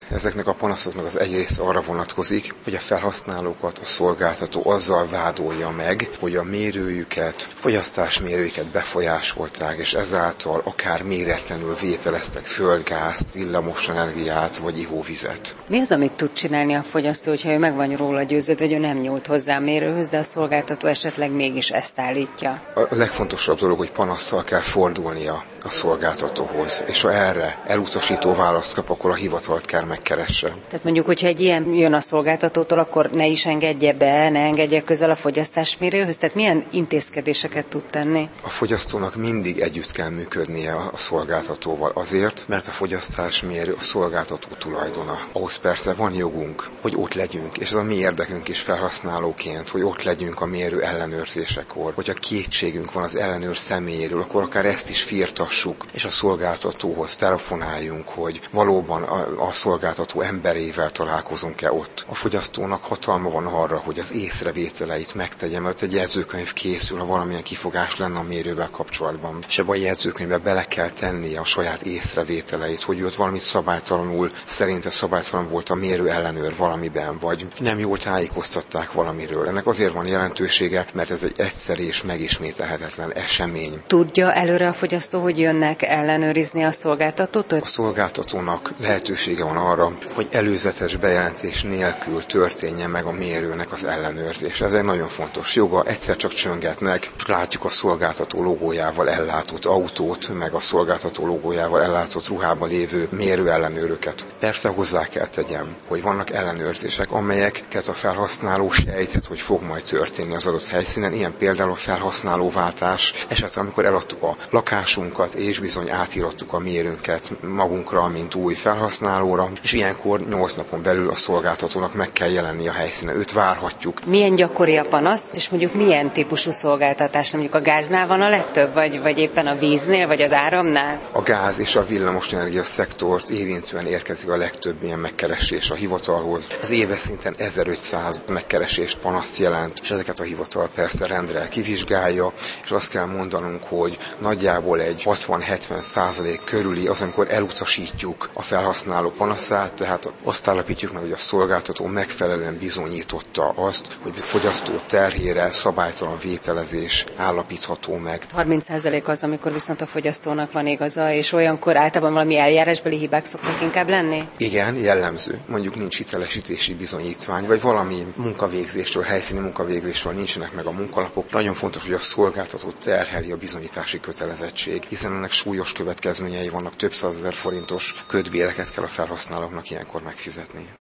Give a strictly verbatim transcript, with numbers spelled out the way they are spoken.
Ezeknek a panaszoknak az egy része arra vonatkozik, hogy a felhasználókat a szolgáltató azzal vádolja meg, hogy a mérőjüket, fogyasztásmérőjüket befolyásolták, és ezáltal akár méretlenül vételeztek földgázt, villamosenergiát vagy ivóvizet. Mi az, amit tud csinálni a fogyasztó, hogyha ő meg van róla győződve, hogy ő nem nyúlt hozzá a mérőhöz, de a szolgáltató esetleg mégis ezt állítja? A legfontosabb dolog, hogy panasszal kell fordulnia a szolgáltatóhoz, és ha erre elutasító választ kap, akkor a hivatalt kell megkeresse. Tehát mondjuk, hogyha egy ilyen jön a szolgáltatótól, akkor ne is engedje be, ne engedje közel a fogyasztásmérőhöz, tehát milyen intézkedéseket tud tenni? A fogyasztónak mindig együtt kell működnie a szolgáltatóval azért, mert a fogyasztásmérő a szolgáltató tulajdona. Ahhoz persze van jogunk, hogy ott legyünk, és ez a mi érdekünk is felhasználóként, hogy ott legyünk a mérő ellenőrzésekor. Hogyha kétségünk van az ellenőr személyéről, akkor akár ezt is firtassuk, és a szolgáltatóhoz telefonáljunk, hogy valóban a, a szolgáltató emberével találkozunk-e ott. A fogyasztónak hatalma van arra, hogy az észrevételeit megtegye, mert egy jegyzőkönyv készül, ha valamilyen kifogás lenne a mérővel kapcsolatban. És ebben a jegyzőkönyvbe bele kell tennie a saját észrevételeit, hogy ott valamit szabálytalanul, szerinte szabálytalan volt a mérő ellenőr valamiben, vagy nem jól tájékoztatták valamiről. Ennek azért van jelentősége, mert ez egy egyszeri és megismételhetetlen esemény. Tudja előre a fogyasztó, hogy jönnek ellenőrizni a szolgáltatót? A szolgáltatónak lehetősége van arra, hogy előzetes bejelentés nélkül történjen meg a mérőnek az ellenőrzés. Ez egy nagyon fontos joga, egyszer csak csöngetnek, látjuk a szolgáltató logójával ellátott autót, meg a szolgáltató logójával ellátott ruhában lévő mérő ellenőröket. Persze hozzá kell tegyem, hogy vannak ellenőrzések, amelyeket a felhasználó sejthet, hogy fog majd történni az adott helyszínen. Ilyen például a felhasználóváltás esetben, amikor eladtuk a lakásunkat, és bizony átírottuk a mérőnket magunkra, mint új felhasználóra, és ilyenkor nyolc napon belül a szolgáltatónak meg kell jelenni a helyszínen. Őt várhatjuk. Milyen gyakori a panasz, és mondjuk milyen típusú szolgáltatás? Mondjuk a gáznál van a legtöbb, vagy, vagy éppen a víznél, vagy az áramnál? A gáz és a villamosenergia szektort érintően érkezik a legtöbb ilyen megkeresés a hivatalhoz. Ez éves szinten ezerötszáz megkeresést, panaszt jelent, és ezeket a hivatal persze rendre kivizsgálja, és azt kell mondanunk, hogy nagyjából egy hatvan-hetven százalék körüli az, amikor elutasítjuk a felhasználó panaszát, tehát azt állapítjuk meg, hogy a szolgáltató megfelelően bizonyította azt, hogy a fogyasztó terhére szabálytalan vételezés állapítható meg. harminc százalék az, amikor viszont a fogyasztónak van igaza, és olyankor általában valami eljárásbeli hibák szoktak inkább lenni? Igen, jellemző. Mondjuk nincs hitelesítési bizonyítvány, vagy valami munkavégzésről, helyszíni munkavégzésről nincsenek meg a munkalapok. Nagyon fontos, hogy a szolgáltató terheli a bizonyítási kötelezettség, hiszen ennek súlyos következményei vannak, több százezer forintos kötbéreket kell a felhasználóknak ilyenkor megfizetni.